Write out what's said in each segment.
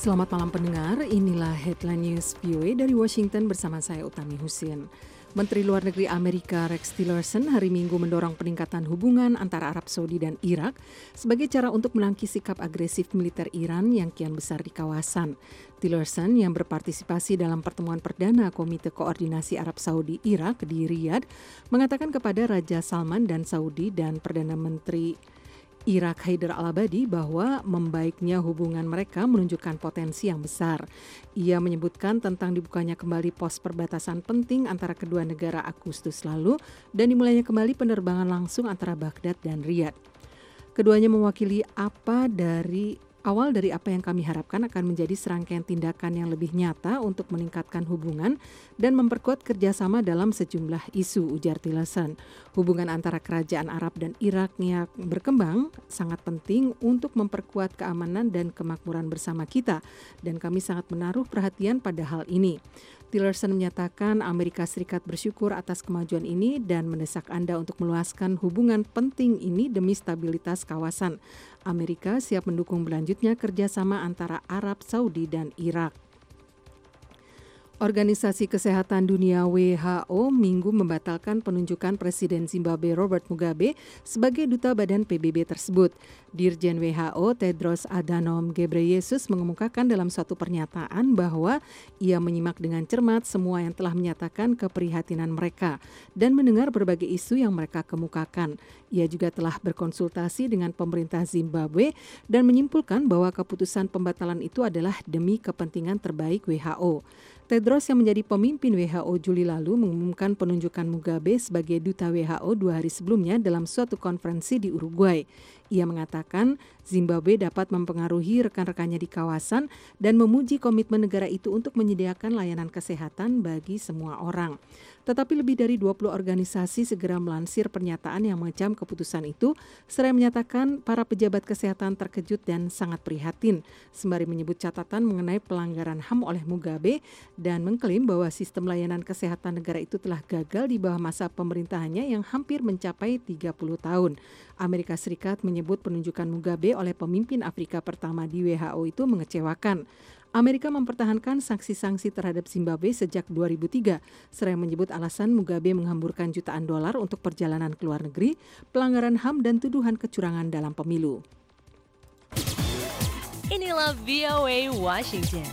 Selamat malam pendengar, inilah Headline News VOA dari Washington bersama saya Utami Husin. Menteri Luar Negeri Amerika Rex Tillerson hari Minggu mendorong peningkatan hubungan antara Arab Saudi dan Irak sebagai cara untuk menangkis sikap agresif militer Iran yang kian besar di kawasan. Tillerson yang berpartisipasi dalam pertemuan perdana Komite Koordinasi Arab Saudi Irak di Riyadh mengatakan kepada Raja Salman dan Saudi dan Perdana Menteri Irak Haider al-Abadi bahwa membaiknya hubungan mereka menunjukkan potensi yang besar. Ia menyebutkan tentang dibukanya kembali pos perbatasan penting antara kedua negara Agustus lalu dan dimulainya kembali penerbangan langsung antara Baghdad dan Riyadh. Keduanya mewakili awal dari apa yang kami harapkan akan menjadi serangkaian tindakan yang lebih nyata untuk meningkatkan hubungan dan memperkuat kerjasama dalam sejumlah isu, ujar Tillerson. Hubungan antara kerajaan Arab dan Irak yang berkembang sangat penting untuk memperkuat keamanan dan kemakmuran bersama kita, dan kami sangat menaruh perhatian pada hal ini. Tillerson menyatakan Amerika Serikat bersyukur atas kemajuan ini dan mendesak Anda untuk meluaskan hubungan penting ini demi stabilitas kawasan. Amerika siap mendukung berlanjutnya kerjasama antara Arab Saudi dan Irak. Organisasi Kesehatan Dunia WHO Minggu membatalkan penunjukan Presiden Zimbabwe Robert Mugabe sebagai duta badan PBB tersebut. Dirjen WHO Tedros Adhanom Ghebreyesus mengemukakan dalam suatu pernyataan bahwa ia menyimak dengan cermat semua yang telah menyatakan keprihatinan mereka dan mendengar berbagai isu yang mereka kemukakan. Ia juga telah berkonsultasi dengan pemerintah Zimbabwe dan menyimpulkan bahwa keputusan pembatalan itu adalah demi kepentingan terbaik WHO. Tedros yang menjadi pemimpin WHO Juli lalu mengumumkan penunjukan Mugabe sebagai duta WHO 2 hari sebelumnya dalam suatu konferensi di Uruguay. Ia mengatakan Zimbabwe dapat mempengaruhi rekan-rekannya di kawasan dan memuji komitmen negara itu untuk menyediakan layanan kesehatan bagi semua orang. Tetapi lebih dari 20 organisasi segera melansir pernyataan yang mengecam keputusan itu, seraya menyatakan para pejabat kesehatan terkejut dan sangat prihatin, sembari menyebut catatan mengenai pelanggaran HAM oleh Mugabe dan mengklaim bahwa sistem layanan kesehatan negara itu telah gagal di bawah masa pemerintahannya yang hampir mencapai 30 tahun. Amerika Serikat menyebut penunjukan Mugabe oleh pemimpin Afrika pertama di WHO itu mengecewakan. Amerika mempertahankan sanksi-sanksi terhadap Zimbabwe sejak 2003, seraya menyebut alasan Mugabe menghamburkan jutaan dolar untuk perjalanan ke luar negeri, pelanggaran HAM dan tuduhan kecurangan dalam pemilu. Inilah VOA Washington.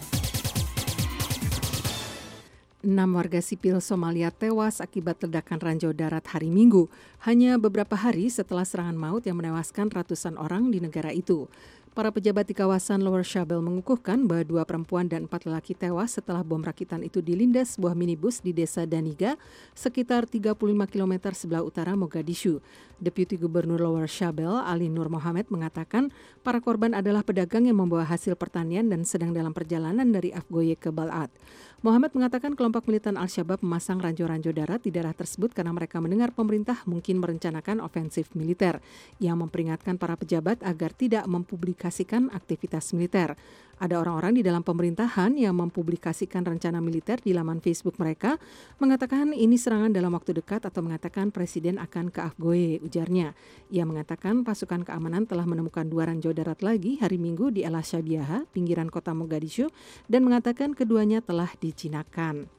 6 warga sipil Somalia tewas akibat ledakan ranjau darat hari Minggu, hanya beberapa hari setelah serangan maut yang menewaskan ratusan orang di negara itu. Para pejabat di kawasan Lower Shabelle mengukuhkan bahwa 2 perempuan dan 4 lelaki tewas setelah bom rakitan itu dilindas sebuah minibus di desa Daniga, sekitar 35 km sebelah utara Mogadishu. Deputi Gubernur Lower Shabelle, Ali Nur Mohamed, mengatakan para korban adalah pedagang yang membawa hasil pertanian dan sedang dalam perjalanan dari Afgoye ke Balad. Mohamed mengatakan kelompok militan Al-Shabaab memasang ranjau-ranjau darat di daerah tersebut karena mereka mendengar pemerintah mungkin merencanakan ofensif militer. Ia memperingatkan para pejabat agar tidak mempublikasikan aktivitas militer. Ada orang-orang di dalam pemerintahan yang mempublikasikan rencana militer di laman Facebook mereka, mengatakan ini serangan dalam waktu dekat atau mengatakan presiden akan ke Afgoye, ujarnya. Ia mengatakan pasukan keamanan telah menemukan 2 ranjau darat lagi hari Minggu di El Shabiaha, pinggiran kota Mogadishu, dan mengatakan keduanya telah dijinakan.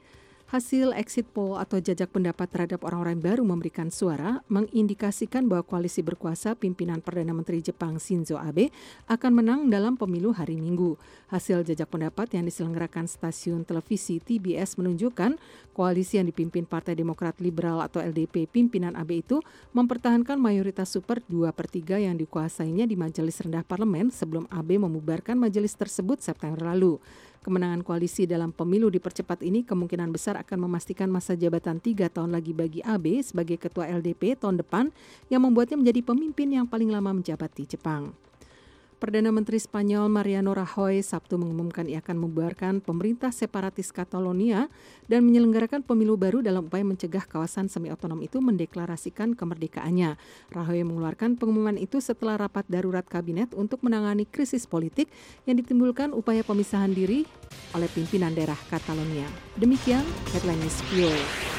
Hasil exit poll atau jajak pendapat terhadap orang-orang baru memberikan suara mengindikasikan bahwa koalisi berkuasa pimpinan Perdana Menteri Jepang Shinzo Abe akan menang dalam pemilu hari Minggu. Hasil jajak pendapat yang diselenggarakan stasiun televisi TBS menunjukkan koalisi yang dipimpin Partai Demokrat Liberal atau LDP pimpinan Abe itu mempertahankan mayoritas super 2/3 yang dikuasainya di Majelis Rendah Parlemen sebelum Abe memubarkan majelis tersebut September lalu. Kemenangan koalisi dalam pemilu dipercepat ini kemungkinan besar akan memastikan masa jabatan 3 tahun lagi bagi Abe sebagai ketua LDP tahun depan yang membuatnya menjadi pemimpin yang paling lama menjabat di Jepang. Perdana Menteri Spanyol Mariano Rajoy Sabtu mengumumkan ia akan membubarkan pemerintah separatis Catalonia dan menyelenggarakan pemilu baru dalam upaya mencegah kawasan semi-otonom itu mendeklarasikan kemerdekaannya. Rajoy mengeluarkan pengumuman itu setelah rapat darurat kabinet untuk menangani krisis politik yang ditimbulkan upaya pemisahan diri oleh pimpinan daerah Catalonia. Demikian Headline News VOA.